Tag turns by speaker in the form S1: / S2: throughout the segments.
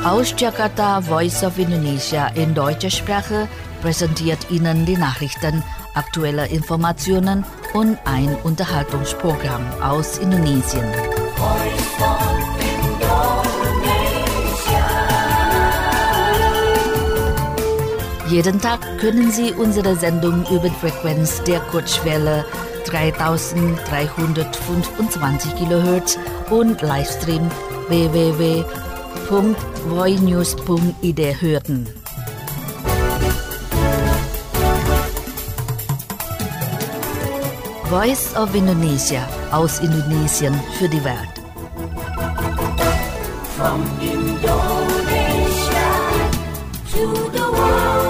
S1: Aus Jakarta, Voice of Indonesia in deutscher Sprache präsentiert Ihnen die Nachrichten, aktuelle Informationen und ein Unterhaltungsprogramm aus Indonesien. Voice of Indonesia. Jeden Tag können Sie unsere Sendung über die Frequenz der Kurzwelle 3325 kHz und Livestream www.voinews.id hören. Voice of Indonesia aus Indonesien für die Welt. From Indonesia to the world.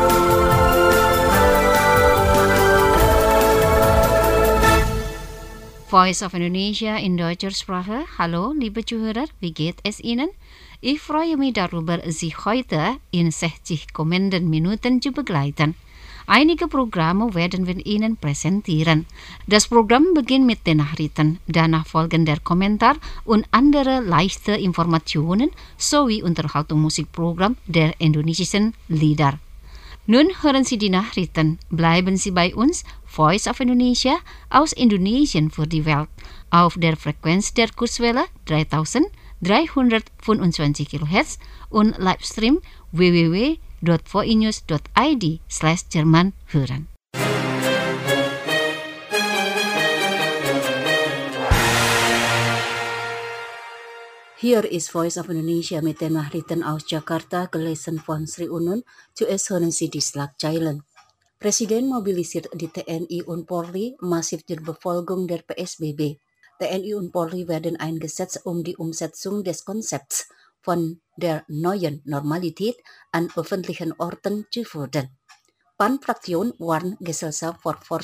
S2: Voice of Indonesia in deutscher Sprache. Hallo, liebe Zuhörer, wie geht es Ihnen? Ich freue mich darüber, Sie heute in 60 kommenden Minuten zu begleiten. Einige Programme werden wir Ihnen präsentieren. Das Programm beginnt mit den Nachrichten, danach folgen der Kommentar und andere leichte Informationen sowie Unterhaltungsmusikprogramm der indonesischen Lieder. Nun hören Sie die Nachrichten. Bleiben Sie bei uns, Voice of Indonesia aus Indonesien für die Welt, auf der Frequenz der Kurzwelle 3325 kHz und Livestream www.voinews.id/Jerman hören.
S3: Hier ist Voice of Indonesia mit den Nachrichten aus Jakarta, gelesen von Sri Unun. Zuerst hören Sie die Schlagzeilen. Presiden mobilisiert die TNI und Polri massiv zur Befolgung der PSBB. TNI und Polri werden eingesetzt, die Umsetzung des Konzepts von der neuen Normalität an öffentlichen Orten zu fördern. PAN-Fraktion warnt Gesellschaft vor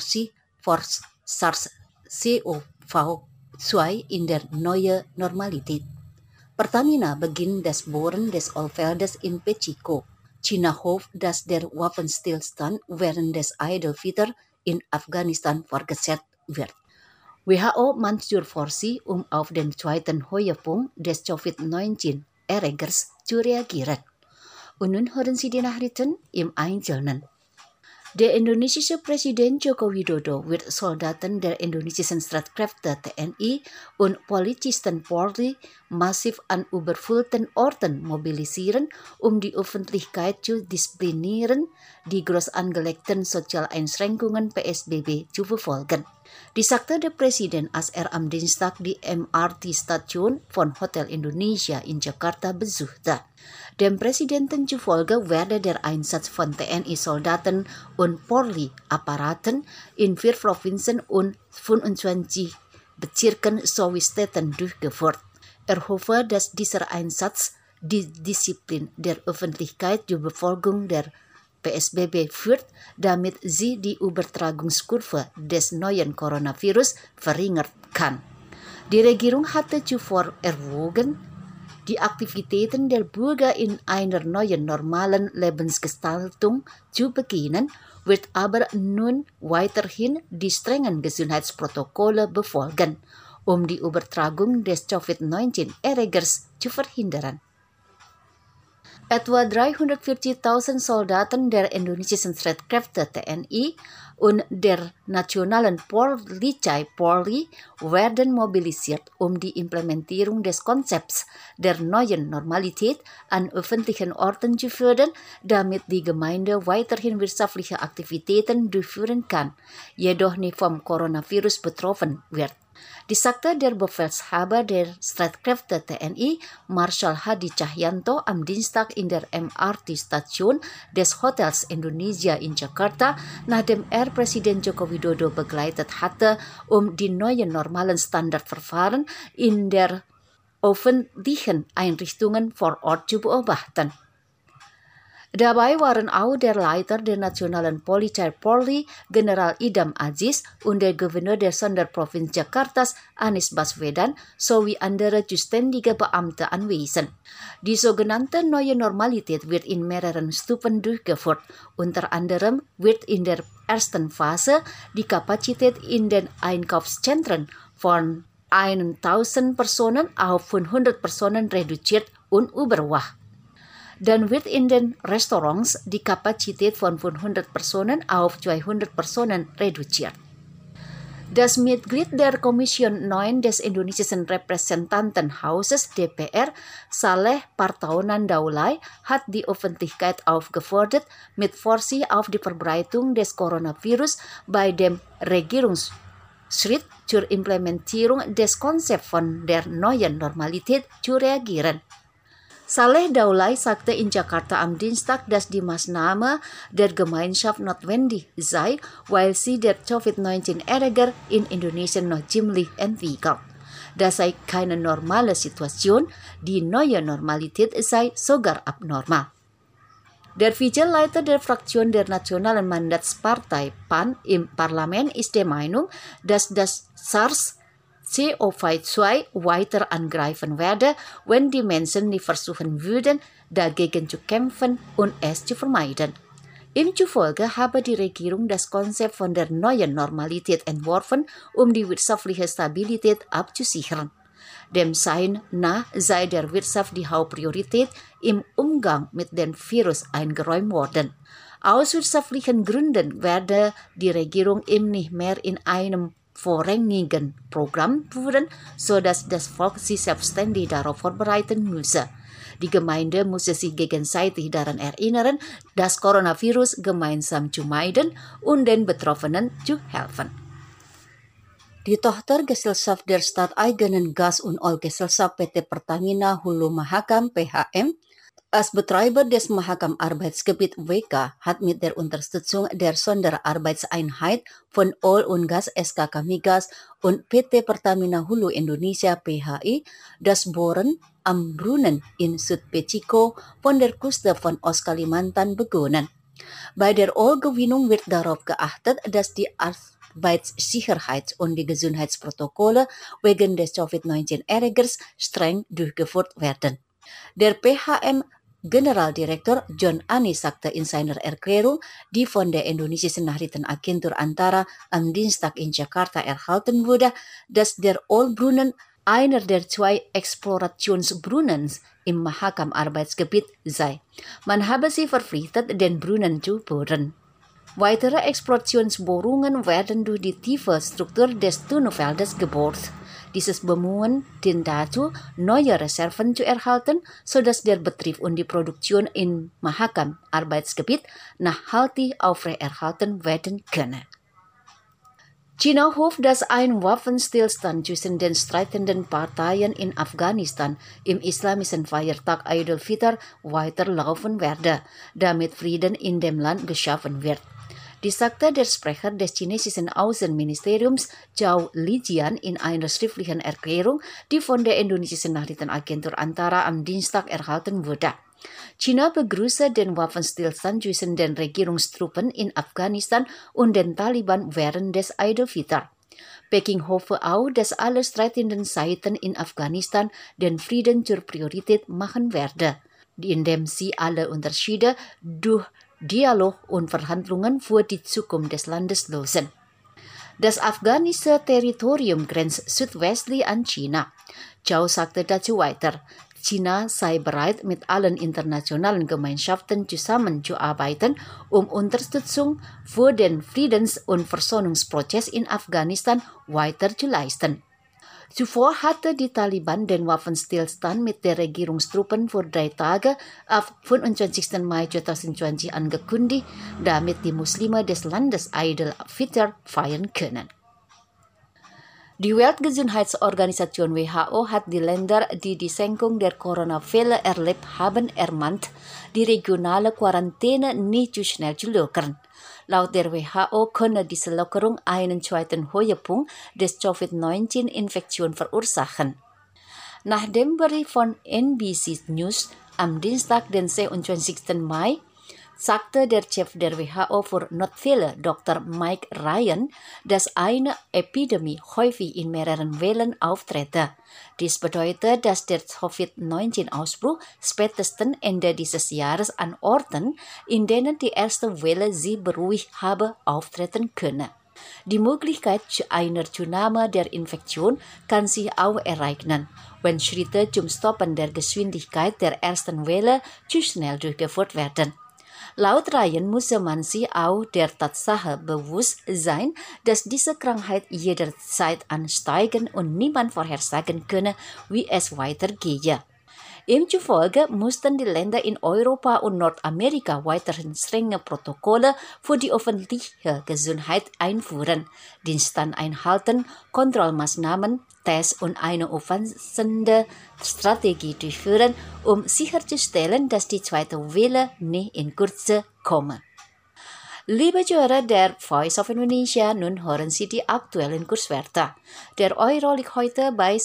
S3: SARS-CoV-2 in der neuen Normalität. Pertamina beginnt das Bohren des Ölfeldes in Pechiko. China hofft, dass der Waffenstillstand während des Eid-al-Fitr in Afghanistan fortgesetzt wird. WHO Mansurforsi, auf den zweiten Höhepunkt des Covid-19-Erregers zu reagieren. Und nun hören Sie die Nachrichten im Einzelnen. Der indonesische Präsident Joko Widodo wird Soldaten der indonesischen Streitkräfte TNI und Polizisten Polri massiv an überfüllten Orten mobilisieren, die Öffentlichkeit zu disziplinieren, die groß angelegten Sozialeinschränkungen PSBB zu verfolgen. Dies sagte der Präsident, als er am Dienstag die MRT-Station von Hotel Indonesia in Jakarta besuchte. Dem Präsidenten zufolge werde der Einsatz von TNI-Soldaten und Polri-Apparaten in 4 Provinzen und 25 Bezirken sowie Städten durchgeführt. Er hoffe, dass dieser Einsatz die Disziplin der Öffentlichkeit zur Befolgung der PSBB führt, damit sie die Übertragungskurve des neuen Coronavirus verringern kann. Die Regierung hatte zuvor erwogen, die Aktivitäten der Bürger in einer neuen normalen Lebensgestaltung zu beginnen, wird aber nun weiterhin die strengen Gesundheitsprotokolle befolgen, die Übertragung des Covid-19-Erregers zu verhindern. Etwa 340.000 Soldaten der indonesischen Streitkräfte TNI und der nationalen Polizei Polri werden mobilisiert, die Implementierung des Konzepts der neuen Normalität an öffentlichen Orten zu fördern, damit die Gemeinde weiterhin wirtschaftliche Aktivitäten durchführen kann, jedoch nicht vom Coronavirus betroffen wird. Dies sagte der Befehlshaber der Streitkräfte TNI, Marschall Hadi Cahyanto, am Dienstag in der MRT-Station des Hotels Indonesia in Jakarta, nachdem er Präsident Joko Widodo begleitet hatte, die neuen normalen Standardverfahren in der öffentlichen Einrichtungen vor Ort zu beobachten. Dabei waren auch der Leiter der nationalen Polizei Polri, General Idam Aziz, und der Gouverneur der Sonderprovinz Jakartas, Anies Baswedan, sowie andere zuständige Beamte anwesend. Die sogenannte neue Normalität wird in mehreren Stufen durchgeführt. Unter anderem wird in der ersten Phase die Kapazität in den Einkaufszentren von 1000 Personen auf 500 Personen reduziert und überwacht. Dann wird in den Restaurants die Kapazität von 500 Personen auf 200 Personen reduziert. Das Mitglied der Kommission 9 des indonesischen Repräsentantenhauses DPR, Saleh Partaunan Daulay, hat die Öffentlichkeit aufgefordert, mit Vorsicht auf die Verbreitung des Coronavirus bei dem Regierungsschritt zur Implementierung des Konzepts von der neuen Normalität zu reagieren. Saleh Daulay sagte in Jakarta am Dienstag, dass die Maßnahme der Gemeinschaft notwendig sei, weil sie der Covid-19-Ärger in Indonesia noch ziemlich entwickelt. Das sei keine normale Situation, die neue Normalität sei sogar abnormal. Der Vizeleiter der Fraktion der Nationalen Mandatspartei PAN im Parlament ist der Meinung, dass das SARS-CoV-2 weiter angreifen werde, wenn die Menschen nicht versuchen würden, dagegen zu kämpfen und es zu vermeiden. Ihm zufolge habe die Regierung das Konzept von der neuen Normalität entworfen, um die wirtschaftliche Stabilität abzusichern. Dem Sein nach sei der Wirtschaft die Hauptpriorität im Umgang mit dem Virus eingeräumt worden. Aus wirtschaftlichen Gründen werde die Regierung ihm nicht mehr in einem vorrangigen Programm führen, sodass das Volk sich selbstständig darauf vorbereiten müsse. Die Gemeinde müsse sich gegenseitig daran erinnern, das Coronavirus gemeinsam zu meiden und den Betroffenen zu helfen. Die Tochtergesellschaft der staateigenen Gas- und Ölgesellschaft PT Pertamina Hulu Mahakam (PHM) als Betreiber des Mahakam Arbeitsgebiet WK hat mit der Unterstützung der Sonderarbeitseinheit von Öl und Gas SKK Migas und PT Pertamina Hulu Indonesia (PHI) das Bohren am Brunnen in Südpecico von der Küste von Ostkalimantan begonnen. Bei der Ölgewinnung wird darauf geachtet, dass die Arbeitssicherheits- und die Gesundheitsprotokolle wegen des Covid-19-Ärgers streng durchgeführt werden. Der PHM-Generaldirektor John Ani sagte in seiner Erklärung, die von der indonesischen Nachrichtenagentur Antara am Dienstag in Jakarta erhalten wurde, dass der Ölbrunnen einer der 2 Explorationsbrunnen im Mahakam-Arbeitsgebiet sei. Man habe sie verpflichtet, den Brunnen zu bohren. Weitere Explorationsbohrungen werden durch die tiefe Struktur des Tunnelfeldes gebohrt. Dieses Bemühen dient dazu, neue Reserven zu erhalten, sodass der Betrieb und die Produktion im Mahakam-Arbeitsgebiet nachhaltig aufrechterhalten werden können. China hofft, dass ein Waffenstillstand zwischen den streitenden Parteien in Afghanistan im islamischen Feiertag Aidul-Fitr weiterlaufen werde, damit Frieden in dem Land geschaffen wird. Dies sagte der Sprecher des chinesischen Außenministeriums Zhao Lijian in einer schriftlichen Erklärung, die von der indonesischen Nachrichtenagentur Antara am Dienstag erhalten wurde. China begrüße den Waffenstillstand zwischen den Regierungstruppen in Afghanistan und den Taliban während des Aidul-Fitr. Peking hoffe auch, dass alle streitenden Seiten in Afghanistan den Frieden zur Priorität machen werde, indem sie alle Unterschiede durch Dialog und Verhandlungen für die Zukunft des Landes lösen. Das afghanische Territorium grenzt südwestlich an China. Zhao sagte dazu weiter, China sei bereit, mit allen internationalen Gemeinschaften zusammenzuarbeiten, um Unterstützung für den Friedens- und Versöhnungsprozess in Afghanistan weiter zu leisten. Zuvor hatte die Taliban den Waffenstillstand mit der Regierungstruppen für 3 Tage ab 25. Mai 2020 angekündigt, damit die Muslime des Landes Aidul-Fitr feiern können. Die Weltgesundheitsorganisation WHO hat die Länder, die die Senkung der Corona-Fälle erlebt haben, ermahnt, die regionale Quarantäne nicht zu schnell zu lockern. Laut der WHO könne diese Lockerung einen zweiten Höhepunkt des Covid-19-Infektions verursachen. Nach dem Bericht von NBC News am Dienstag, den 26. Mai, sagte der Chef der WHO für Notfälle, Dr. Mike Ryan, dass eine Epidemie häufig in mehreren Wellen auftrete. Dies bedeutet, dass der Covid-19-Ausbruch spätestens Ende dieses Jahres an Orten, in denen die erste Welle sich beruhigt habe, auftreten könne. Die Möglichkeit einer Zunahme der Infektion kann sich auch ereignen, wenn Schritte zum Stoppen der Geschwindigkeit der ersten Welle zu schnell durchgeführt werden. Laut Ryan muss man sich auch der Tatsache bewusst sein, dass diese Krankheit jederzeit ansteigen und niemand vorhersagen könne, wie es weitergehe. Ihm zufolge mussten die Länder in Europa und Nordamerika weiterhin strenge Protokolle für die öffentliche Gesundheit einführen, den Stand einhalten, Kontrollmaßnahmen, Tests und eine umfassende Strategie durchführen, um sicherzustellen, dass die zweite Welle nicht in Kürze komme. Liebe Zuhörer der Voice of Indonesia, nun hören Sie die aktuellen Kurswerte. Der Euro liegt heute bei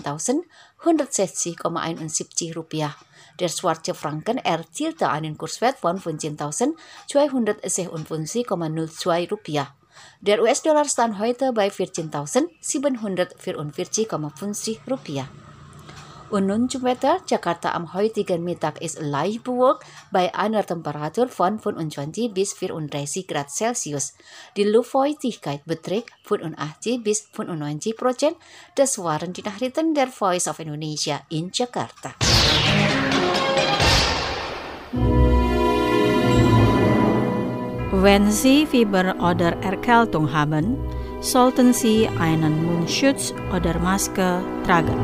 S3: 16.160,71 Rupiah. Der Schweizer Franken erzielte einen Kurswert von 15.256,02 Rupiah. Der US-Dollar stand heute bei 14.744,50 Rupiah. Und nun zum Wetter. Jakarta am heutigen Mittag ist leicht bewölkt bei einer Temperatur von 25 bis 34 Grad Celsius. Die Luftfeuchtigkeit beträgt 85 bis 95%. Das waren die Nachrichten der Voice of Indonesia in Jakarta.
S4: Wenn Sie Fieber oder Erkältung haben, sollten Sie einen Mundschutz oder Maske tragen.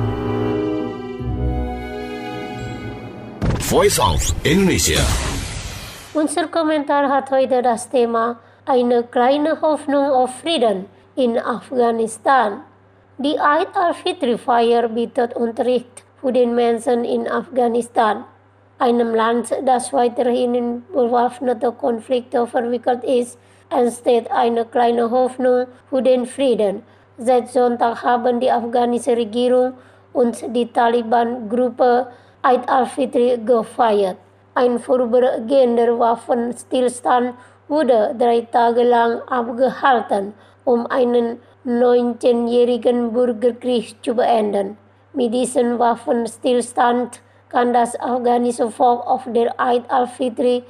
S5: Voice of Indonesia.
S6: Unser Kommentar hat heute das Thema Eine kleine Hoffnung auf Frieden in Afghanistan. Die Eid al-Fitr-Feier bietet Unterricht für den Menschen in Afghanistan, einem Land, das weiterhin in bewaffnete Konflikte verwickelt ist, entsteht eine kleine Hoffnung für den Frieden. Seit Sonntag haben die afghanische Regierung und die Taliban-Gruppe Eid al-Fitr gefeiert. Ein vorübergehender Waffenstillstand wurde 3 Tage lang abgehalten, um einen 19-jährigen Bürgerkrieg zu beenden. Mit diesem Waffenstillstand kann das afghanische Volk auf der Eid al-Fitr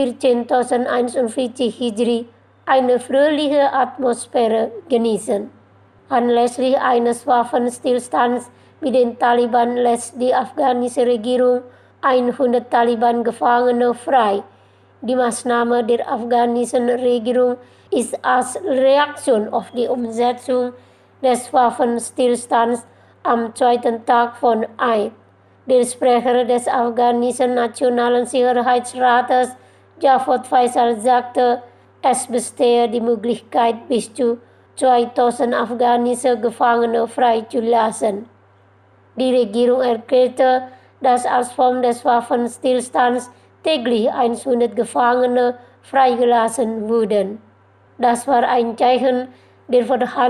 S6: 1441 Hijri eine fröhliche Atmosphäre genießen. Anlässlich eines Waffenstillstands mit den Taliban lässt die afghanische Regierung 100 Taliban-Gefangene frei. Die Maßnahme der afghanischen Regierung ist als Reaktion auf die Umsetzung des Waffenstillstands am zweiten Tag von Eid. Der Sprecher des afghanischen Nationalen Sicherheitsrates, Jafar Faisal, sagte, es bestehe die Möglichkeit, bis zu 2000 afghanische Gefangene freizulassen. Die Regierung erklärte, dass als Form des Waffenstillstands täglich 100 Gefangene freigelassen wurden. Das war ein Zeichen der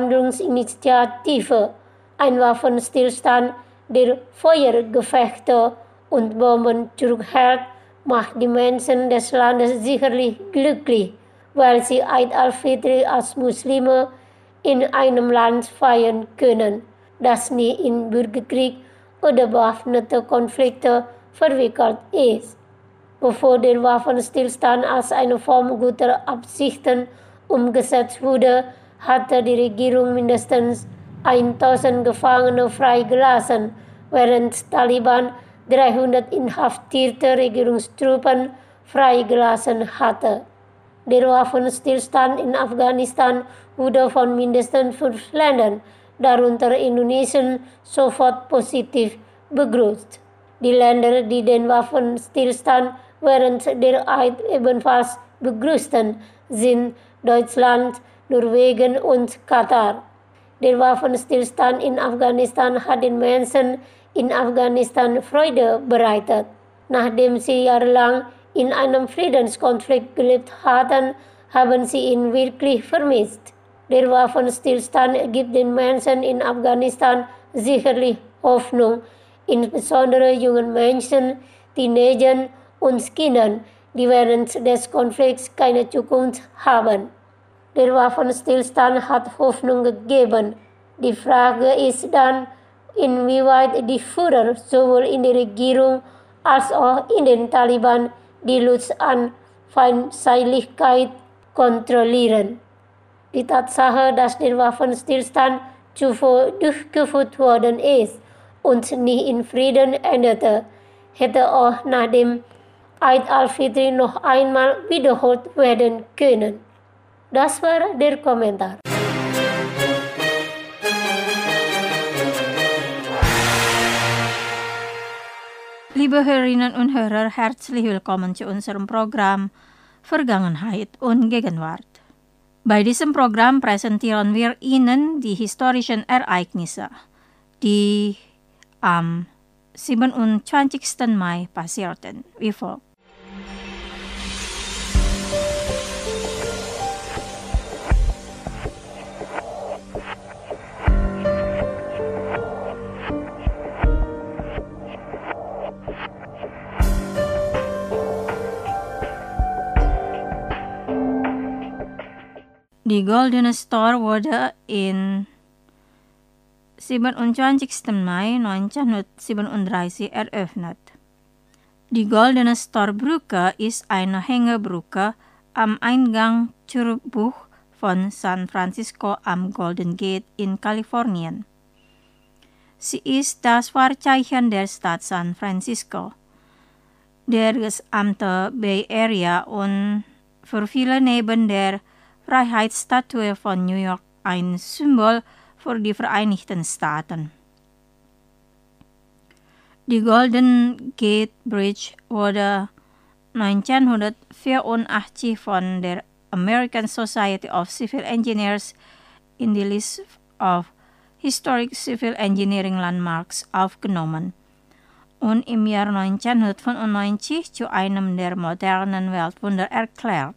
S6: Verhandlungsinitiative, ein Waffenstillstand, der Feuergefechte und Bomben zurückhält, macht die Menschen des Landes sicherlich glücklich, weil sie Eid al-Fitr als Muslime in einem Land feiern können, das nie in Bürgerkrieg oder bewaffnete Konflikte verwickelt ist. Bevor der Waffenstillstand als eine Form guter Absichten umgesetzt wurde, hatte die Regierung mindestens 1000 Gefangene freigelassen, während Taliban 300 inhaftierte Regierungstruppen freigelassen hatte. Der Waffenstillstand in Afghanistan wurde von mindestens 5 Ländern, darunter Indonesien, sofort positiv begrüßt. Die Länder, die den Waffenstillstand während der Eid ebenfalls begrüßten, sind Deutschland, Norwegen und Katar. Der Waffenstillstand in Afghanistan hat den Menschen in Afghanistan Freude bereitet. Nachdem sie jahrelang in einem Friedenskonflikt gelebt hatten, haben sie ihn wirklich vermisst. Der Waffenstillstand gibt den Menschen in Afghanistan sicherlich Hoffnung, insbesondere jungen Menschen, Teenagern und Kindern, die während des Konflikts keine Zukunft haben. Der Waffenstillstand hat Hoffnung gegeben. Die Frage ist dann, inwieweit die Führer sowohl in der Regierung als auch in den Taliban die Lust an Feindseligkeit kontrollieren. Die Tatsache, dass der Waffenstillstand zuvor durchgeführt worden ist und nicht in Frieden endete, hätte auch nach dem Eid al-Fitr noch einmal wiederholt werden können. Das war der Kommentar.
S4: Liebe Hörerinnen und Hörer, herzlich willkommen zu unserem Programm Vergangenheit und Gegenwart. Bei diesem Programm präsentieren wir Ihnen die historischen Ereignisse, die am 27. Mai passierten, wie folgt. Die Goldene Star wurde in 27. Mai 1937 eröffnet. Die Goldene Star-Brücke ist eine Hängebrücke am Eingang zur Bucht von San Francisco am Golden Gate in Kalifornien. Sie ist das Wahrzeichen der Stadt San Francisco, der gesamten Bay Area und für viele neben der Freiheitsstatue von New York ein Symbol für die Vereinigten Staaten. Die Golden Gate Bridge wurde 1984 von der American Society of Civil Engineers in die List of Historic Civil Engineering Landmarks aufgenommen und im Jahr 1995 zu einem der modernen Weltwunder erklärt.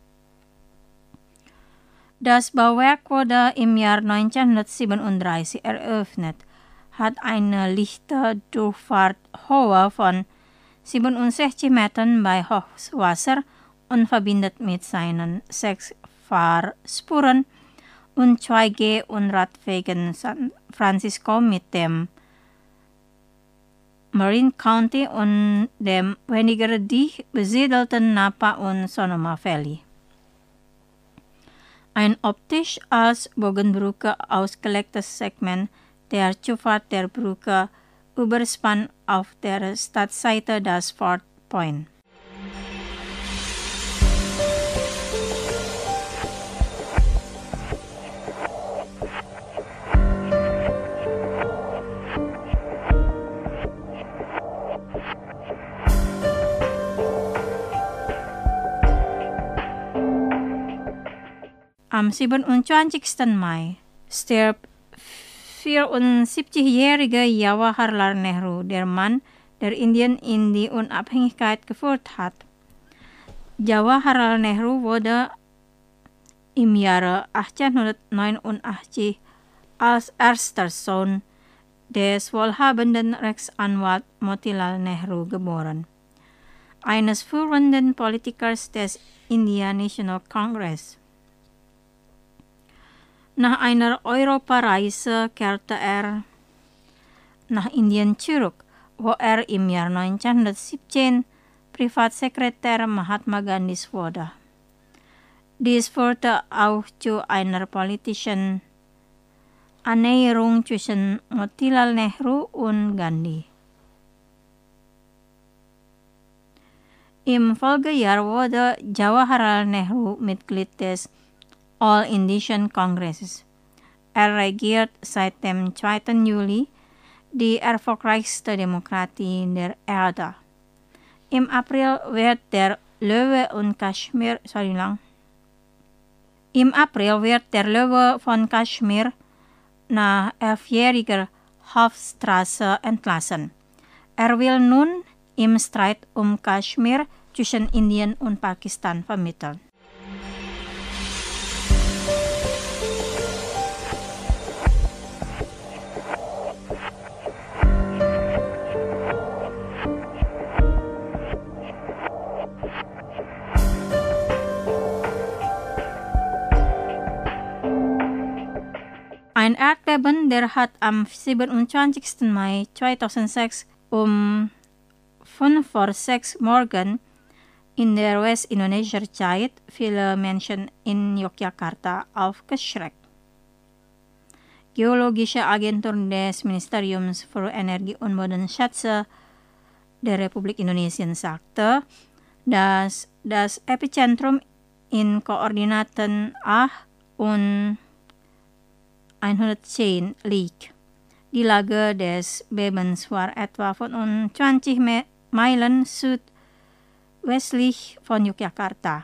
S4: Das Bauwerk wurde im Jahr 1937 eröffnet, hat eine leichte Durchfahrthöhe von 67 Metern bei Hochwasser und verbindet mit seinen 6 Fahrspuren und 2 Geh- und Radwegen San Francisco mit dem Marin County und dem weniger dicht besiedelten Napa und Sonoma Valley. Ein optisch als Bogenbrücke ausgelegtes Segment der Zufahrt der Brücke überspannt auf der Stadtseite das Fort Point. Am 27. Mai stirbt 74-jährige Jawaharlal Nehru, der Mann, der Indien in die Unabhängigkeit geführt hat. Jawaharlal Nehru wurde im Jahre 1889 als erster Sohn des wohlhabenden Rechtsanwalts Motilal Nehru geboren, eines führenden Politikers des Indian National Congress. Nach einer Europareise kehrte er nach Indien zurück, wo er im Jahr 1917 Privatsekretär Mahatma Gandhis wurde. Dies führte auch zu einer politischen Annäherung zwischen Motilal Nehru und Gandhi. Im Folgejahr wurde Jawaharlal Nehru Mitglied des All Indian Congresses. Er regiert seit dem 2. Juli die erfolgreichste Demokratie der Erde. Im April wird der Löwe von Kaschmir nach 11-jähriger Haftstrafe entlassen. Er will nun im Streit um Kaschmir zwischen Indien und Pakistan vermitteln. Ein Erdbeben, der hat am 27. Mai 2006 um 5:06 morgens In der West-Indonesia Zeit viele Menschen in Yogyakarta aufgeschreckt. Geologische Agentur des Ministeriums für Energie und Bodenschätze der Republik Indonesien sagte, dass das Epizentrum in Koordinaten 8 und 110 liegt. Die Lage des Bebens war etwa 25 Meilen südwestlich von Yogyakarta,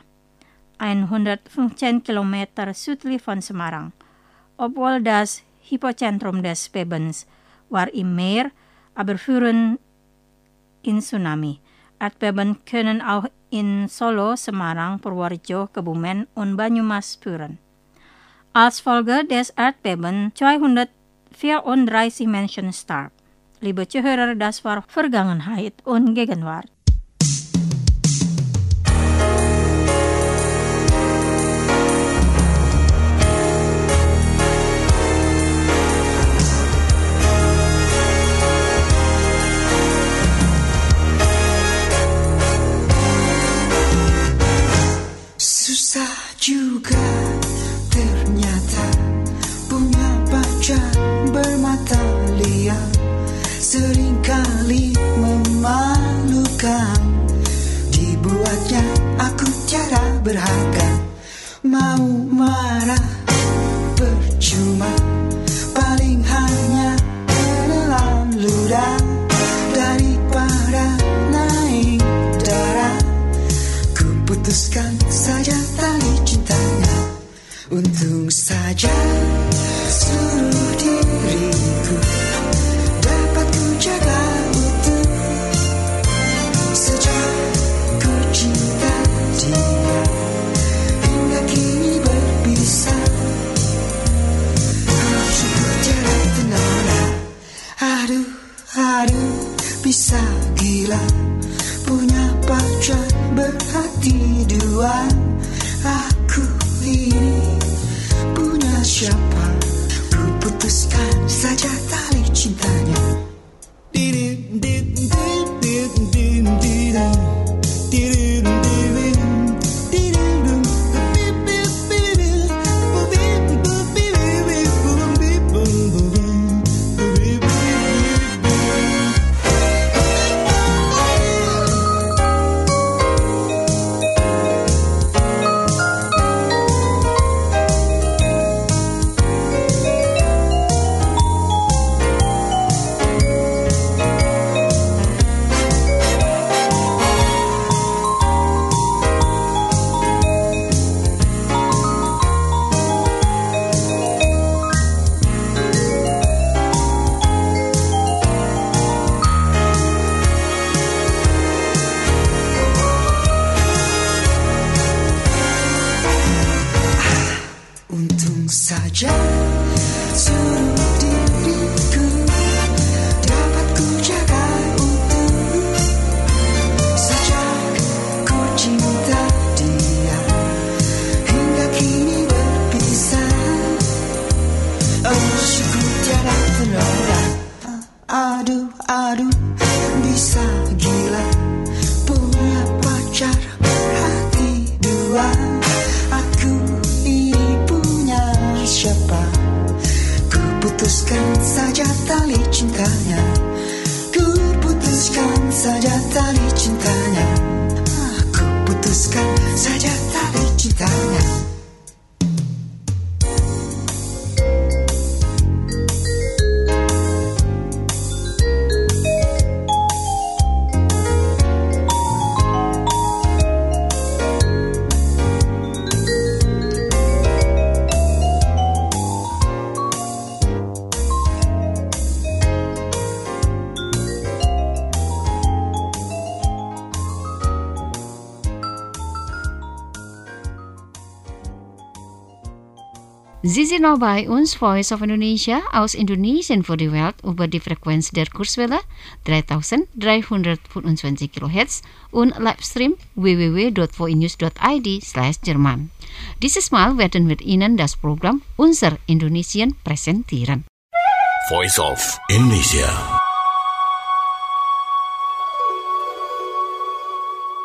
S4: 115 Kilometer südlich von Semarang. Obwohl das Hypozentrum des Bebens war im Meer, aber führen in Tsunami. Erdbeben können auch in Solo, Semarang, Purworejo, Kebumen und Banyumas führen. Als Folge des Erdbebens 234 Menschen starb. Liebe Zuhörer, das war Vergangenheit und Gegenwart.
S5: Susah juga ternyata punya pacar bermata liar, seringkali memalukan. Dibuatnya aku tiada berharga, mau marah percuma, paling hanya menelan ludah. Daripada naik darah, ku putuskan saja tali cintanya. Untung saja seluruh diriku dapat ku jaga utuh. Sejak ku cinta dia hingga kini berpisah, syukur tiada ternolak. Aduh, bisa gila punya pacar berhati dua. Aku ini punya siapa? Ku putuskan saja tali cintanya. Saja seluruh diriku dapat ku jaga utuh. Sejak ku cinta dia hingga kini berpisah, syukur tiada ternolak. Aduh, bisa gila punya pacar hati dua. Aku siapa? Ku putuskan saja tali cintanya. Ku putuskan saja tali cintanya. Ku putuskan saja tali cintanya.
S2: Sie sind noch bei uns, Voice of Indonesia, aus Indonesien für die Welt über die Frequenz der Kurzwelle 3325 kHz und Livestream www.voinews.id/Jerman. Dieses Mal werden wir Ihnen das Programm Unser Indonesien präsentieren.
S7: Voice of Indonesia.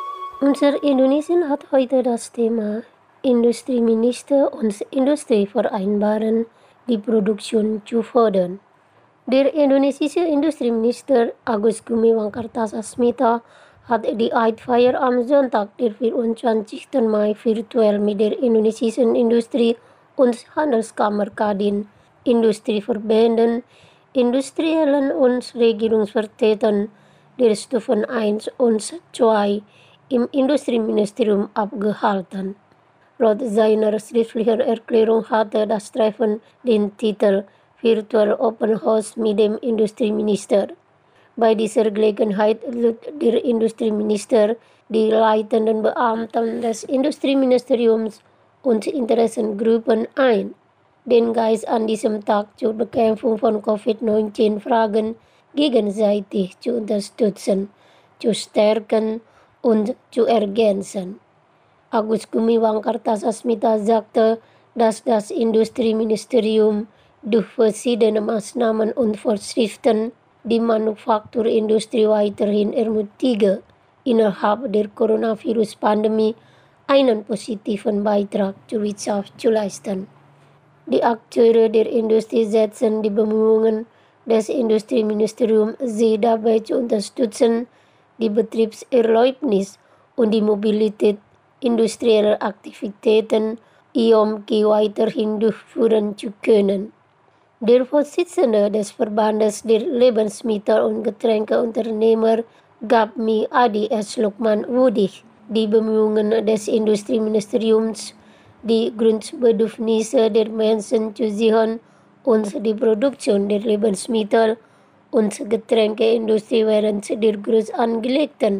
S6: Unser Indonesien hat heute das Thema Industrieminister und Industrie vereinbaren, die Produktion zu fördern. Der indonesische Industrieminister Agus Gumiwang Kartasasmita hat die Eidfeier am Sonntag, der 24. Mai, virtuell mit der indonesischen Industrie- und Handelskammer Kadin, Industrieverbänden, Industriellen und Regierungsvertretern der Stufen 1 und 2 im Industrieministerium abgehalten. Laut seiner schriftlichen Erklärung hatte das Treffen den Titel Virtual Open House mit dem Industrieminister. Bei dieser Gelegenheit lud der Industrieminister die leitenden Beamten des Industrieministeriums und Interessengruppen ein, den Geist an diesem Tag zur Bekämpfung von Covid-19-Fragen gegenseitig zu unterstützen, zu stärken und zu ergänzen. Agus Gumiwang Kartasasmita sagte, dass das Industrieministerium durch verschiedene Maßnahmen und Vorschriften die Manufakturindustrie weiterhin ermutige, innerhalb der Coronavirus-Pandemie einen positiven Beitrag zur Wirtschaft zu leisten. Die Akteure der Industrie setzen die Bemühungen des Industrieministeriums, sie dabei zu unterstützen, die Betriebserlaubnis und die Mobilität industrieller Aktivitäten IOMKI weiterhin durchführen zu können. Der Vorsitzende des Verbandes der Lebensmittel- und Getränkeunternehmer GAPMI Adi S. Lukman würdigt die Bemühungen des Industrieministeriums, die Grundbedürfnisse der Menschen zu sichern und die Produktion der Lebensmittel- und Getränkeindustrie während der groß angelegten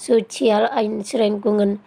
S6: Sozialeinschränkungen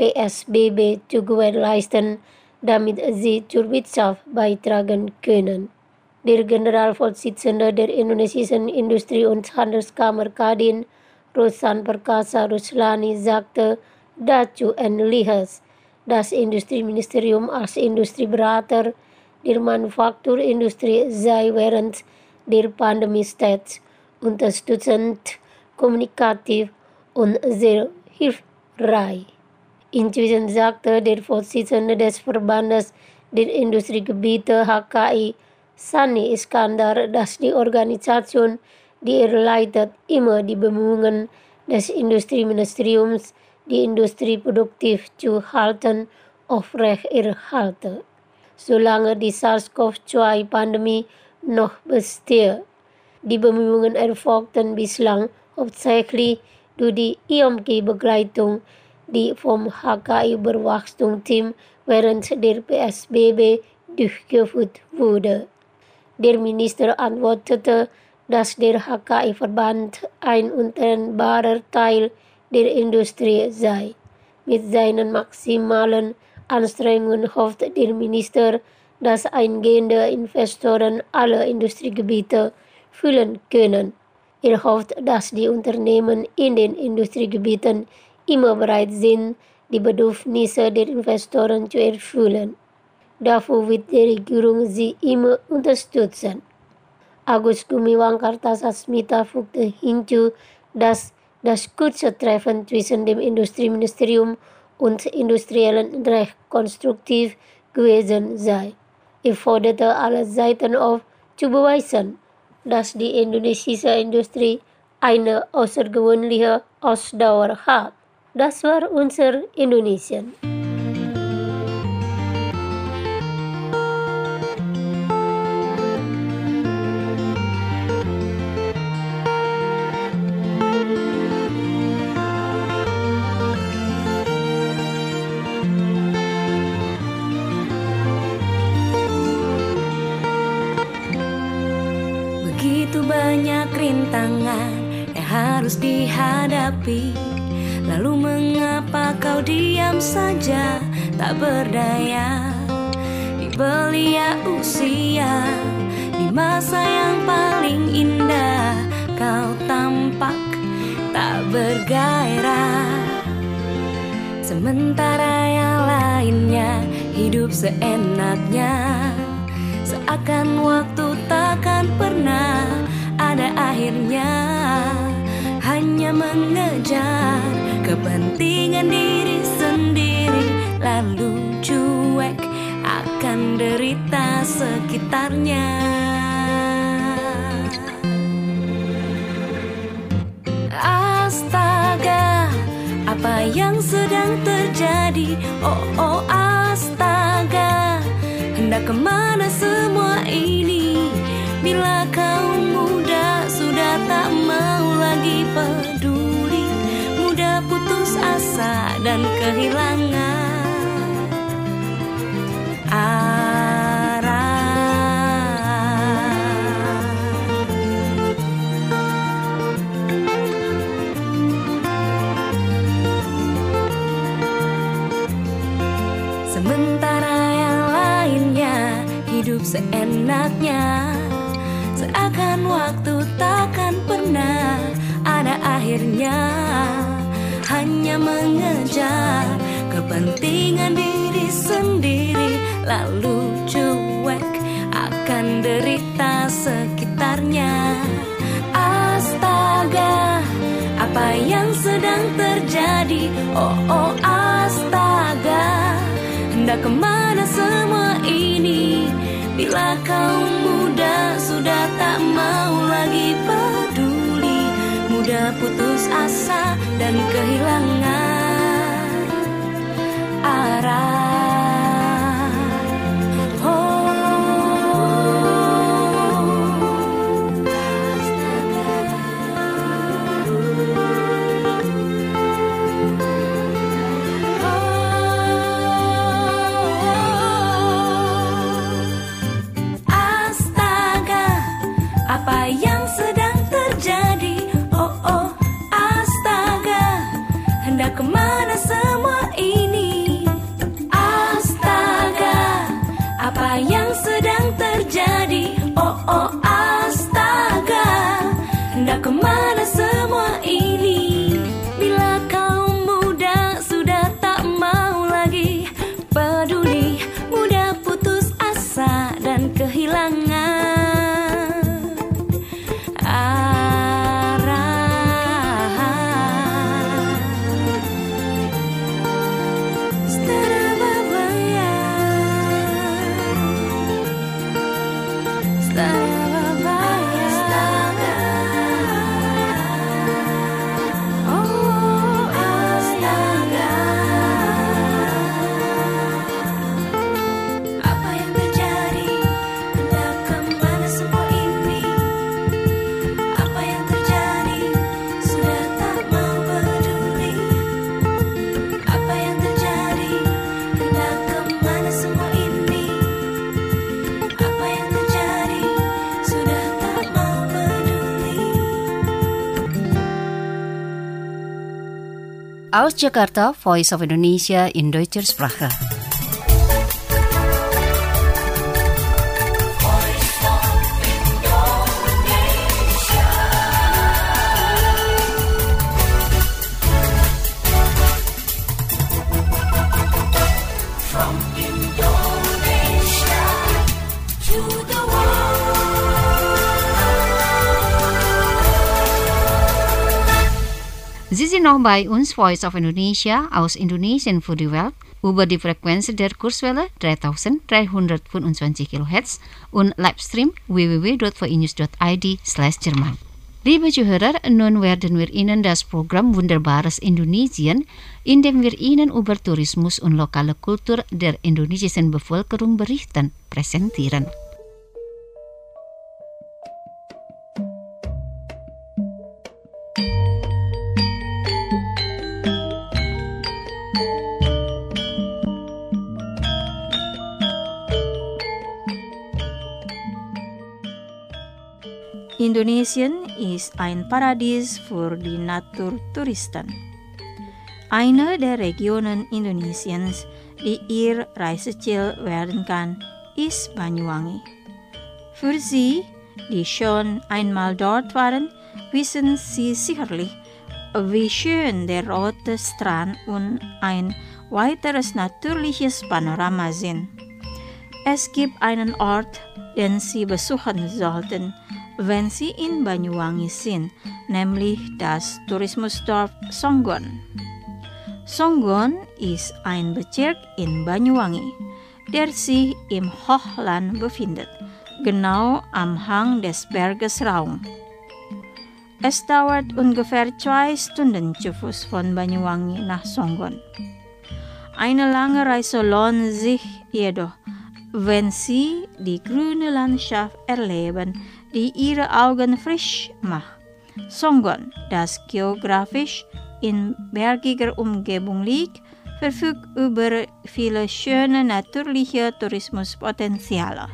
S6: PSBB zu gewährleisten, damit sie zur Wirtschaft beitragen können. Der Generalvorsitzende der indonesischen Industrie- und Handelskammer Kadin, Rosan Perkasa Ruslani, sagte dazu ähnliches. Das Industrieministerium als Industrieberater der Manufakturindustrie sei während der Pandemie stets unterstützend, kommunikativ und sehr hilfreich. Inzwischen sagte der Vorsitzende des Verbandes der Industriegebiete HKI, Sani Iskandar, dass die Organisation, die er leitet, immer die Bemühungen des Industrieministeriums, die Industrie produktiv zu halten, aufrechterhalte. Solange die SARS-CoV-2-Pandemie noch besteht. Die Bemühungen erfolgten bislang hauptsächlich durch die IOMKI-Begleitung, die vom HKI-Überwachungsteam während der PSBB durchgeführt wurde. Der Minister antwortete, dass der HKI-Verband ein untrennbarer Teil der Industrie sei. Mit seinen maximalen Anstrengungen hofft der Minister, dass eingehende Investoren alle Industriegebiete füllen können. Er hofft, dass die Unternehmen in den Industriegebieten immer bereit sind, die Bedürfnisse der Investoren zu erfüllen. Dafür wird die Regierung sie immer unterstützen. Agus Gumiwang Kartasasmita fügte hinzu, dass das kurze Treffen zwischen dem Industrieministerium und Industriellen recht konstruktiv gewesen sei. Er forderte alle Seiten auf, zu beweisen, dass die indonesische Industrie eine außergewöhnliche Ausdauer hat. Das war unser Indonesien.
S7: Begitu banyak rintangan yang harus dihadapi, lalu mengapa kau diam saja, tak berdaya? Di belia usia, di masa yang paling indah, kau tampak tak bergairah. Sementara yang lainnya hidup seenaknya, seakan waktu takkan pernah ada akhirnya, hanya mengejar kepentingan diri sendiri, lalu cuek akan derita sekitarnya. Astaga, apa yang sedang terjadi? Oh astaga, hendak kemana semua ini? Bila kaum muda sudah tak mau lagi peduli, mudah putus asa dan kehilangan arah. Sementara yang lainnya hidup seenaknya, seakan waktu takkan pernah ada akhirnya, hanya mengejar kepentingan diri sendiri, lalu cuek akan derita sekitarnya. Astaga, apa yang sedang terjadi? Oh astaga, hendak kemana semua ini? Bila kaum muda sudah tak mau lagi peduli, mudah putus asa dan kehilangan arah. Apa yang sedang terjadi? Oh astaga, hendak kemana semua ini? Astaga, apa yang sedang terjadi? Oh astaga, hendak kemana semua ini? Bila kaum muda sudah tak mau lagi peduli, mudah putus asa dan kehilangan
S2: Aus Jakarta, Voice of Indonesia in Deutscher Sprache. Sie sind noch bei uns, Voice of Indonesia, aus Indonesien für die Welt, über die Frequenz der Kurzwelle 3325 kHz und Livestream www.voinews.id/Jerman. Liebe Zuhörer, nun werden wir Ihnen das Programm Wunderbares Indonesien, in dem wir Ihnen über Tourismus und lokale Kultur der indonesischen Bevölkerung berichten, präsentieren.
S4: Indonesien ist ein Paradies für die Naturtouristen. Eine der Regionen Indonesiens, die ihr Reiseziel werden kann, ist Banyuwangi. Für Sie, die schon einmal dort waren, wissen Sie sicherlich, wie schön der rote Strand und ein weiteres natürliches Panorama sind. Es gibt einen Ort, den Sie besuchen sollten, wenn Sie in Banyuwangi sind, nämlich das Tourismusdorf Songgon. Songgon ist ein Bezirk in Banyuwangi, der sich im Hochland befindet, genau am Hang des Berges Raung. Es dauert ungefähr 2 Stunden zu Fuß von Banyuwangi nach Songgon. Eine lange Reise lohnt sich jedoch, wenn Sie die grüne Landschaft erleben, die Ihre Augen frisch macht. Songgon, das geografisch in bergiger Umgebung liegt, verfügt über viele schöne natürliche Tourismuspotenziale.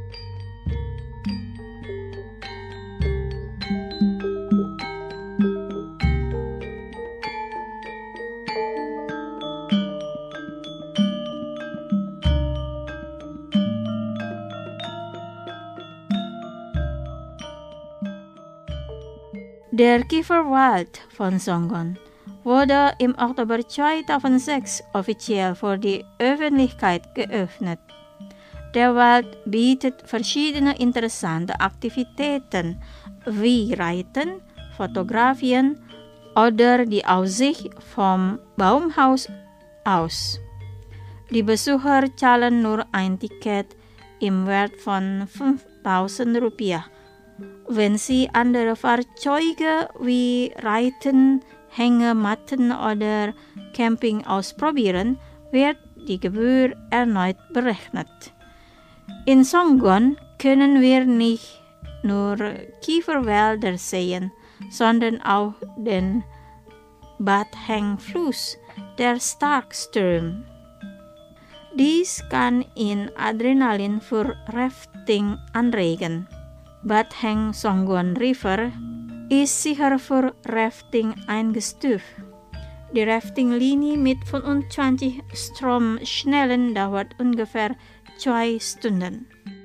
S4: Der Kieferwald von Songgon wurde im Oktober 2006 offiziell für die Öffentlichkeit geöffnet. Der Wald bietet verschiedene interessante Aktivitäten wie Reiten, Fotografieren oder die Aussicht vom Baumhaus aus. Die Besucher zahlen nur ein Ticket im Wert von 5.000 Rupiah. Wenn Sie andere Fahrzeuge wie Reiten, Hängematten oder Camping ausprobieren, wird die Gebühr erneut berechnet. In Songgon können wir nicht nur Kieferwälder sehen, sondern auch den Batheng-Fluss, der stark strömt. Dies kann Ihnen Adrenalin für Rafting anregen. Batheng Songgon River ist sicher für Rafting eingestuft. Die Raftinglinie mit 25 Stromschnellen dauert ungefähr 2 Stunden.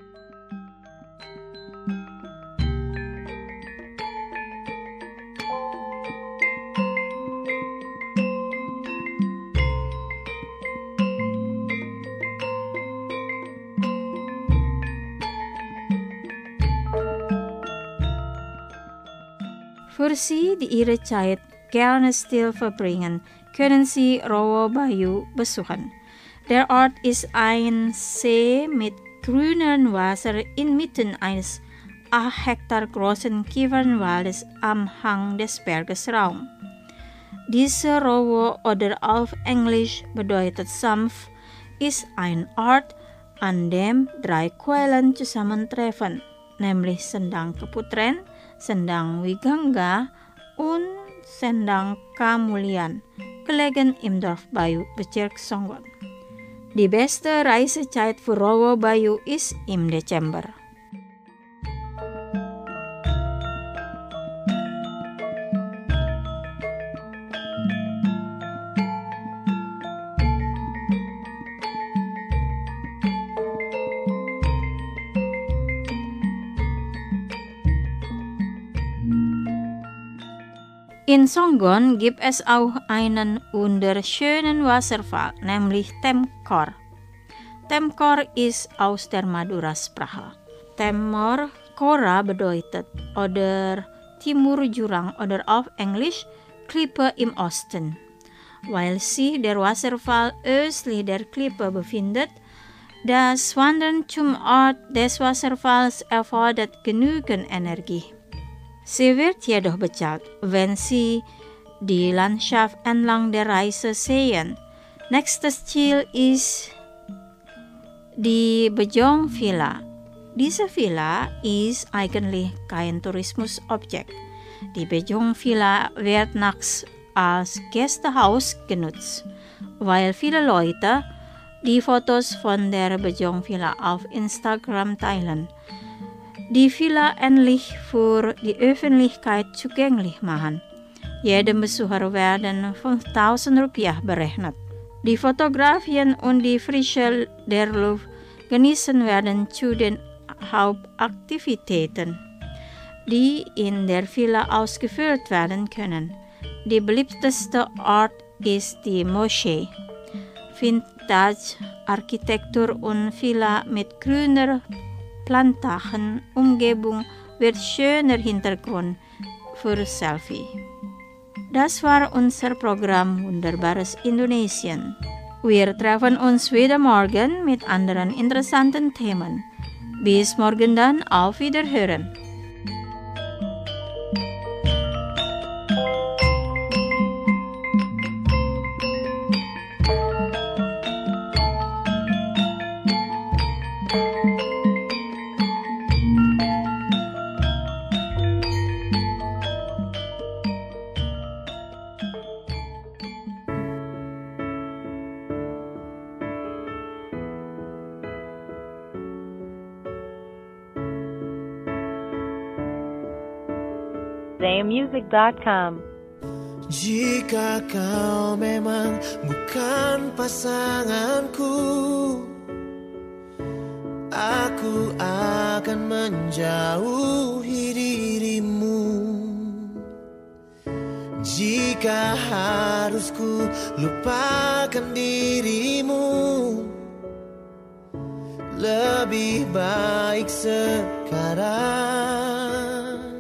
S4: Für Sie, die Ihre Zeit gerne still verbringen, können Sie Rowo Bayu besuchen. Der Ort ist ein See mit grünem Wasser inmitten eines 8 Hektar großen Kiefernwaldes am Hang des Berges Raung. Diese Rowo oder auf Englisch bedeutet sanft, ist ein Ort, an dem 3 Quellen zusammentreffen, nämlich Sendang Keputren, Sendang Wigangga und Sendang Kamulian, gelegen im Dorf Bayu, Bezirk Songgon. Die beste Reisezeit für Rowo Bayu ist im Dezember. In Songgon gibt es auch einen wunderschönen Wasserfall, nämlich Temkor. Temkor ist aus der Madura-Sprache. Temor Kora bedeutet oder Timur Jurang oder auf Englisch Klippe im Osten. Weil sich der Wasserfall östlich der Klippe befindet, das Wandern zum Ort des Wasserfalls erfordert genügend Energie. Sie wird jedoch bezahlt, wenn Sie die Landschaft entlang der Reise sehen. Nächstes Ziel ist die Bejong Villa. Diese Villa ist eigentlich kein Tourismusobjekt. Die Bejong Villa wird nachts als Gästehaus genutzt, weil viele Leute die Fotos von der Bejong Villa auf Instagram teilen. Die Villa endlich für die Öffentlichkeit zugänglich machen. Jedem Besucher werden 5.000 Rupiah berechnet. Die Fotografien und die Frische der Luft genießen werden zu den Hauptaktivitäten, die in der Villa ausgeführt werden können. Die beliebteste Ort ist die Moschee. Vintage-Architektur und Villa mit grüner Plantagen Umgebung wird schöner Hintergrund für Selfie. Das war unser Programm Wunderbares Indonesien. Wir treffen uns wieder morgen mit anderen interessanten Themen. Bis morgen dann, auf Wiederhören.
S8: zayamusic.com.
S9: Jika kau memang bukan pasanganku, aku akan menjauhi dirimu. Jika harus ku lupakan dirimu, lebih baik sekarang.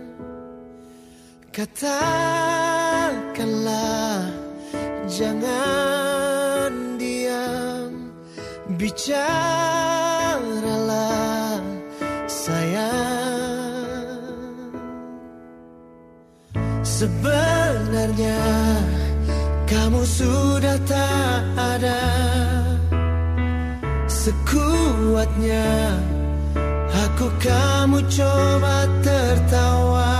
S9: Katakanlah, jangan diam, bicaralah sayang. Sebenarnya kamu sudah tak ada, sekuatnya aku kamu coba tertawa.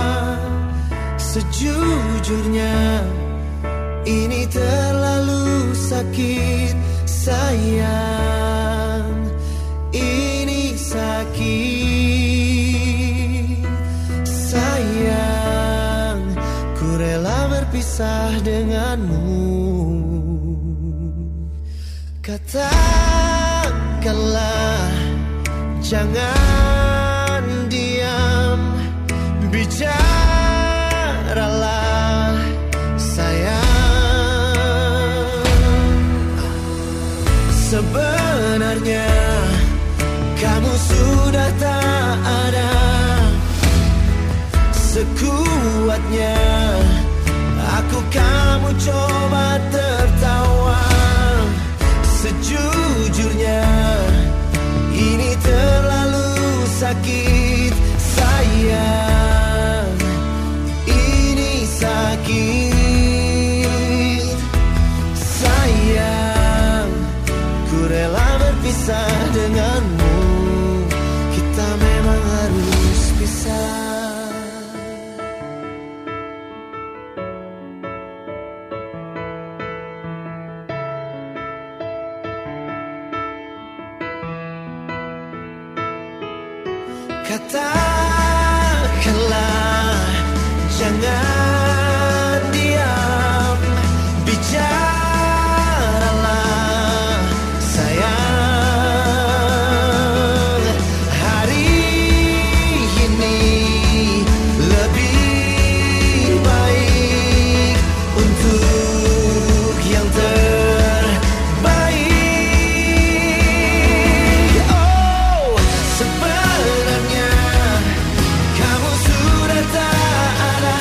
S9: Sejujurnya ini terlalu sakit sayang, ini sakit sayang. Ku rela berpisah denganmu. Katakanlah, jangan diam, bicaralah sayang. Sebenarnya kamu sudah tak ada, sekuatnya aku kamu coba tertawa. Sejujurnya ini terlalu sakit sayang, ini sakit sayang. Ku rela berpisah denganmu, kita memang harus pisah. Katakanlah, jangan diam, bicaralah sayang. Hari ini lebih baik untuk yang terbaik. Oh, sebenarnya kamu sudah tak ada,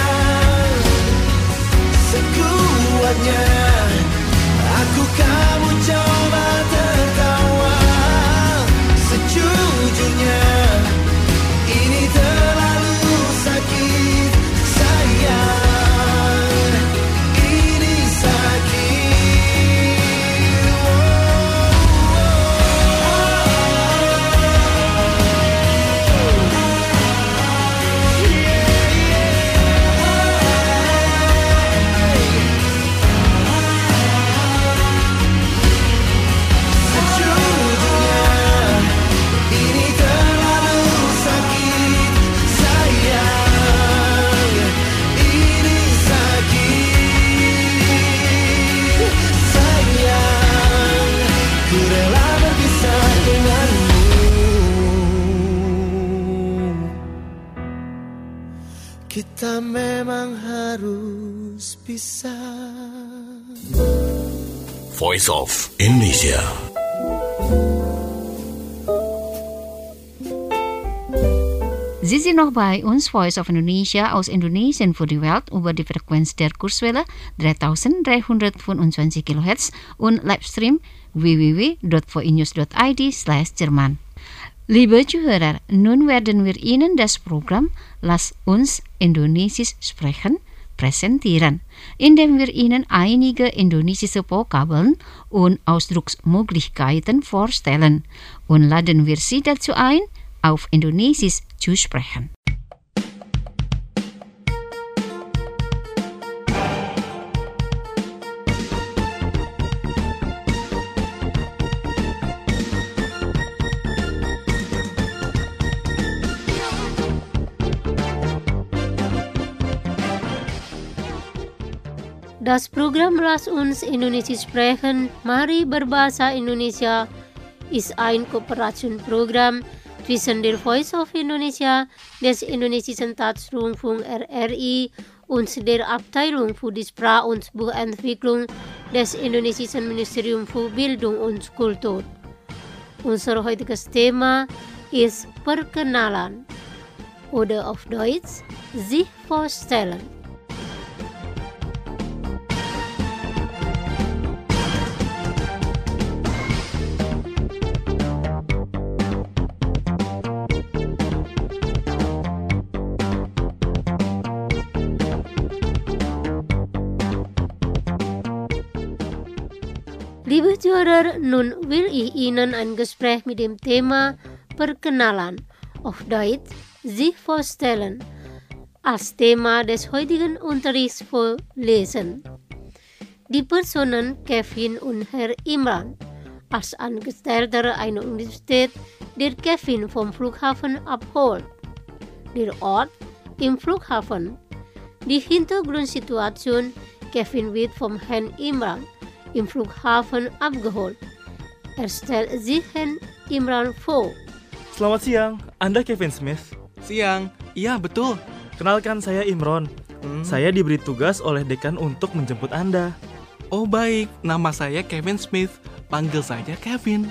S9: sekuatnya aku kamu coba tertawa. Sejujurnya ini terlalu sakit sayang, ini sakit. Sejujurnya ini terlalu sakit sayang, ini sakit sayang. Ku rela berpisah denganmu, kita memang harus pisah.
S10: Voice of Indonesia.
S2: Sie sind noch bei uns, Voice of Indonesia aus Indonesien für die Welt über die Frequenz der Kurzwelle 3325 kHz und Livestream www.voinews.id/Jerman. Liebe Zuhörer, nun werden wir Ihnen das Programm Lass uns Indonesisch sprechen präsentieren, indem wir Ihnen einige indonesische Vokabeln und Ausdrucksmöglichkeiten vorstellen und laden wir Sie dazu ein, auf Indonesisch zu sprechen.
S6: Das Programm Lass uns Indonesisch sprechen, Mari berbahasa Indonesia, ist ein Kooperationsprogramm zwischen der Voice of Indonesia, des Indonesischen Staatsrundfunk RRI und der Abteilung für die Sprach- und Buchentwicklung des Indonesischen Ministerium für Bildung und Kultur. Unser heutiges Thema ist Perkenalan oder auf Deutsch sich vorstellen. Liebe Zuhörer, nun will ich Ihnen ein Gespräch mit dem Thema Perkenalan, auf Deutsch sich vorstellen, als Thema des heutigen Unterrichts vorlesen. Die Personen Kevin und Herr Imran, als Angestellter einer Universität, der Kevin vom Flughafen abholt. Der Ort im Flughafen. Die Hintergrundsituation: Kevin wird vom Herrn Imran im Flughafen abgeholt. Er stellt sich Herrn Imran vor.
S11: Selamat siang, Anda Kevin Smith?
S12: Siang, iya betul.
S11: Kenalkan, saya Imron. Saya diberi tugas oleh dekan untuk menjemput Anda.
S12: Oh baik, nama saya Kevin Smith. Panggil saja Kevin.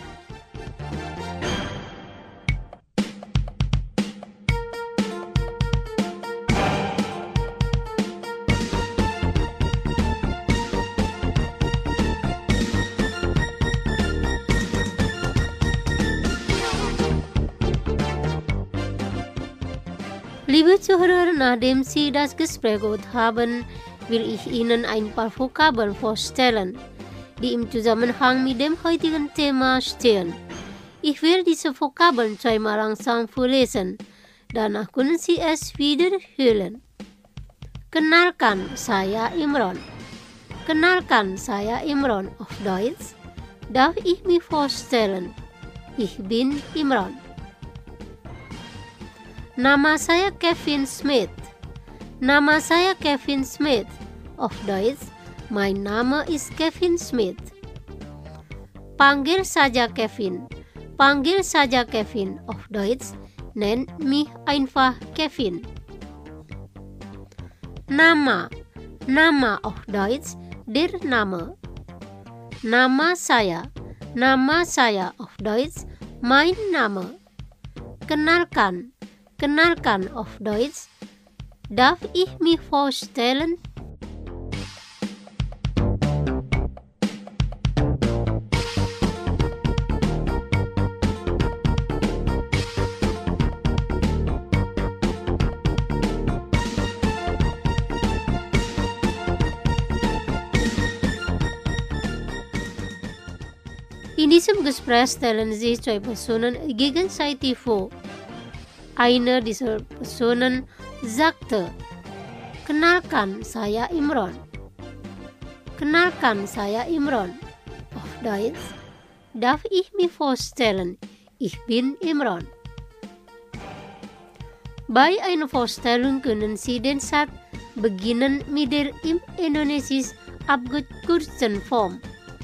S6: Liebe Zuhörer, nachdem Sie das Gespräch gehört haben, will ich Ihnen ein paar Vokabeln vorstellen, die im Zusammenhang mit dem heutigen Thema stehen. Ich will diese Vokabeln zweimal langsam vorlesen, danach können Sie es wiederholen. Kenalkan, saya Imron. Kenalkan, saya Imron. Auf Deutsch, darf ich mich vorstellen? Ich bin Imron. Nama saya Kevin Smith. Nama saya Kevin Smith. Auf Deutsch, mein Name ist Kevin Smith. Panggil saja Kevin. Panggil saja Kevin. Auf Deutsch, nenn mich einfach Kevin. Nama. Nama auf Deutsch, der Name. Nama saya. Nama saya auf Deutsch, mein Name. Kenalkan. Kenalkan auf Deutsch. Darf ich mich vorstellen? In diesem Gespräch stellen sich zwei Personen gegenseitig vor. Eine dieser Personen sagte, kenalkan, saya Imron. Kenalkan, saya Imron. Auf Deutsch, darf ich mich vorstellen? Ich bin Imron. Bei einer Vorstellung können Sie den Satz beginnen mit der im Indonesisch abgekürzten Form.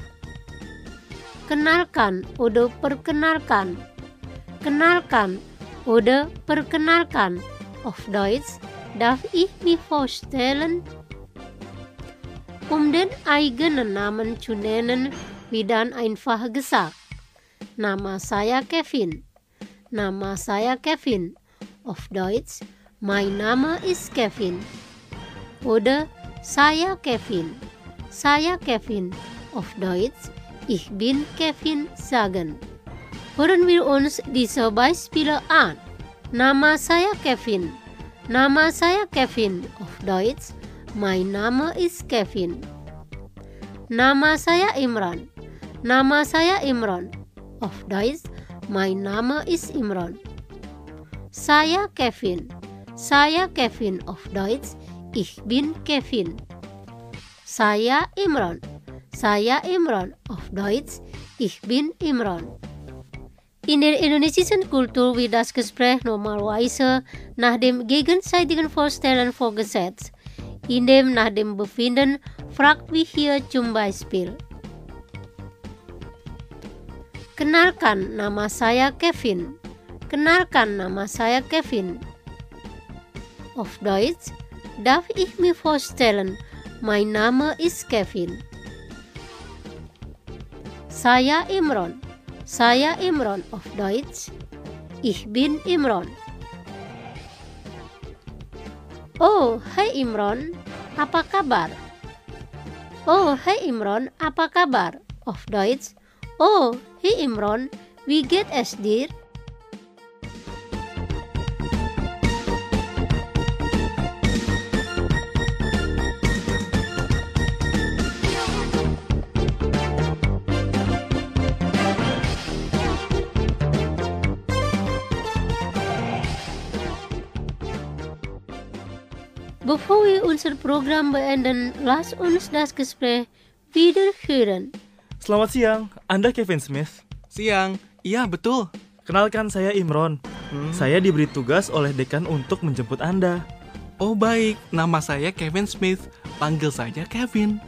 S6: Kenalkan oder perkenalkan. Kenalkan oder perkenalkan. Auf Deutsch, darf ich mich vorstellen? Um den eigenen Namen zu nennen, wird dann einfach gesagt, Nama saya Kevin. Nama saya Kevin. Auf Deutsch, mein Name ist Kevin. Oder saya Kevin. Saya Kevin. Auf Deutsch, ich bin Kevin sagen. Hören wir uns diese Beispiele an. Nama saya Kevin. Nama saya Kevin. Auf Deutsch, mein Name ist Kevin. Nama saya Imran. Nama saya Imran. Auf Deutsch, mein Name ist Imran. Saya Kevin. Saya Kevin. Auf Deutsch, ich bin Kevin. Saya Imran. Saya Imran. Auf Deutsch, ich bin Imran. In der indonesischen Kultur wird das Gespräch normalerweise nach dem gegenseitigen Vorstellen fortgesetzt, indem nach dem Befinden fragt wie hier zum Beispiel. Kenalkan, nama saya Kevin. Kenalkan, nama saya Kevin. Auf Deutsch, darf ich mir vorstellen, mein Name ist Kevin. Saya Imran. Saya Imran. Auf Deutsch, ich bin Imran. Oh, hai Imran, apa kabar? Oh, hai Imran, apa kabar? Auf Deutsch, oh, hey Imran, wie geht es dir? Bevor wir unser Programm beenden, lass uns das Gespräch wieder hören.
S11: Selamat siang, Anda Kevin Smith?
S12: Siang, iya betul.
S11: Kenalkan, saya Imron. Saya diberi tugas oleh dekan untuk menjemput Anda.
S12: Oh baik, nama saya Kevin Smith. Panggil saja Kevin.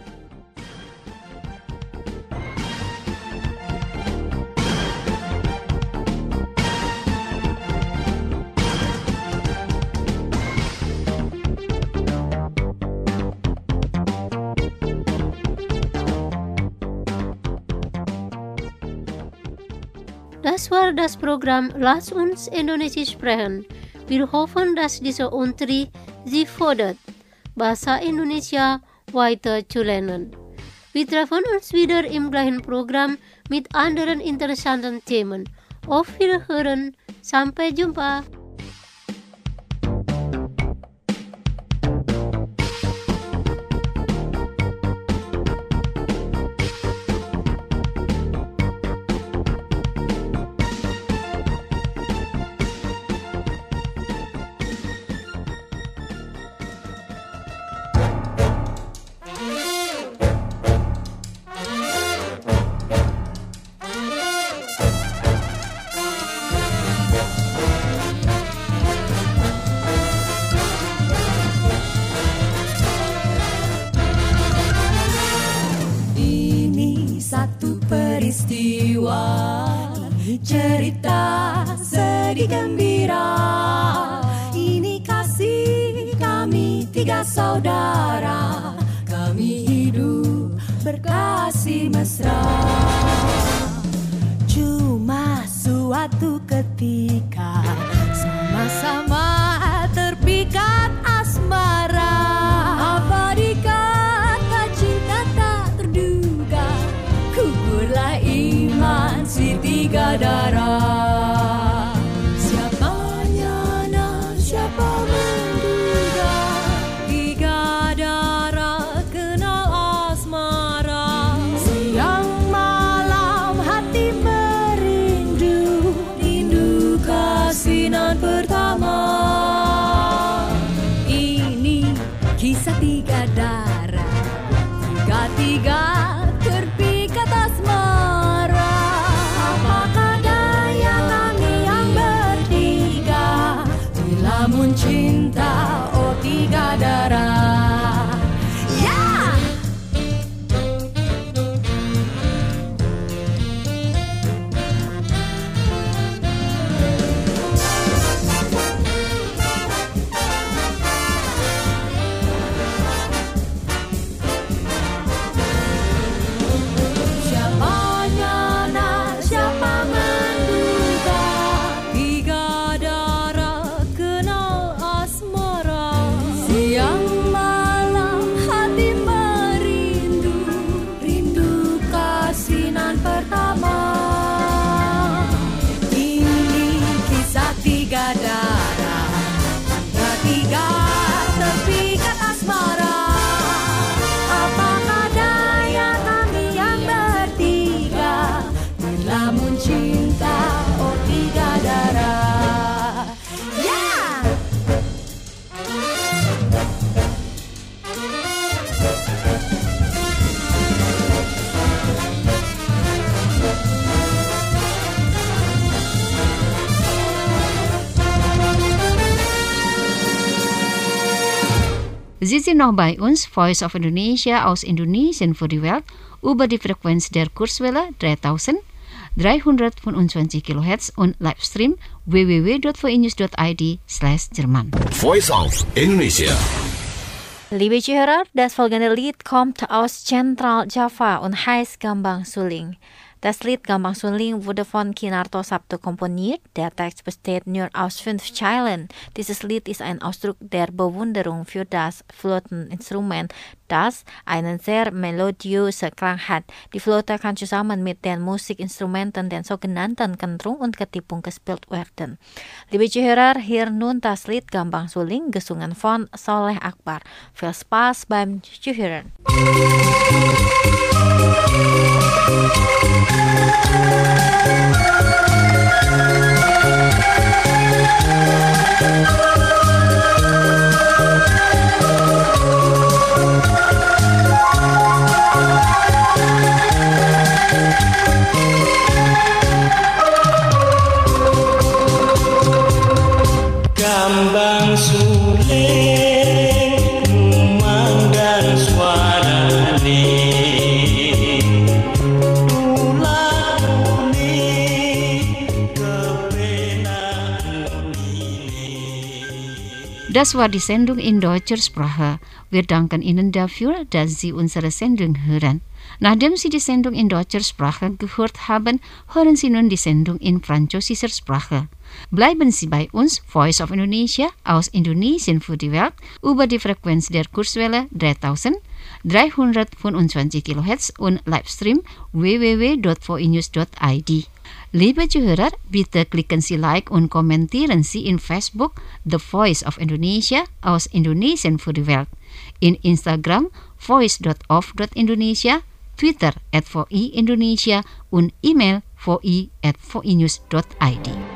S6: Das war das Programm Lass uns Indonesisch sprechen. Wir hoffen, dass diese Unterricht Sie fördert, Bahasa Indonesia weiter zu lernen. Wir treffen uns wieder im gleichen Programm mit anderen interessanten Themen. Auf Wiederhören, sampai jumpa.
S7: Peristiwa cerita sedih gembira, ini kasih kami tiga saudara, kami hidup berkasih mesra. Cuma suatu ketika sama-sama terpikat asmara, abadi kata cinta tak terduga, gugurlah iman si tiga darah. Siapa nyana, siapa menduga, tiga darah kenal asmara. Siang malam hati merindu, rindu kasih
S2: Sie sind noch bei uns, Voice of Indonesia aus Indonesien für die Welt, über die Frequenz der Kurzwelle 3325 kHz und Livestream www.voinews.id/Jerman.
S10: Voice of Indonesia.
S13: Liebe Zuhörer, das folgende Lied kommt aus Zentral Java und heißt Gambang Suling. Das Lied Gambang Suling wurde von Kinarto Sabto komponiert. Der Text besteht nur aus 5 Zeilen. Dieses Lied ist ein Ausdruck der Bewunderung für das Flöteninstrument, das einen sehr melodiösen Klang hat. Die Flöte kann zusammen mit den Musikinstrumenten, den sogenannten Kentrung und Ketipung, gespielt werden. Liebe Zuhörer, hier nun das Lied Gambang Suling, gesungen von Soleh Akbar. Viel Spaß beim Zuhören.
S9: Gambang suling, rumang dan suarane, tulang kuning, kepenak
S2: Das war die Sendung in deutscher Sprache. Wir danken Ihnen dafür, dass Sie unsere Sendung hören. Nachdem Sie die Sendung in deutscher Sprache gehört haben, hören Sie nun die Sendung in französischer Sprache. Bleiben Sie bei uns, Voice of Indonesia aus Indonesien für die Welt, über die Frequenz der Kurzwelle 3325 kHz und Livestream www.voinews.id. Liebe Zuhörer, bitte klicken Sie Like und kommentieren Sie in Facebook The Voice of Indonesia aus Indonesien für die Welt, in Instagram voice.of.indonesia, Twitter @VI Indonesia und E-Mail voi@voinews.id.